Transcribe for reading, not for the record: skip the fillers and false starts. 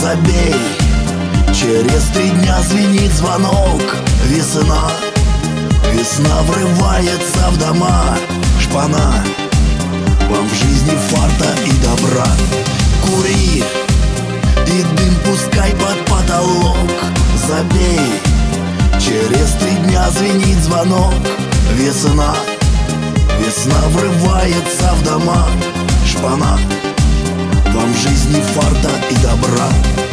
забей. Через 3 дня звенит звонок. Весна, весна врывается в дома. Шпана, вам в жизни фарта и добра. Кури, и дым пускай под потолок. Забей, через 3 дня звенит звонок. Весна, весна врывается в дома. Шпана, вам в жизни фарта и добра.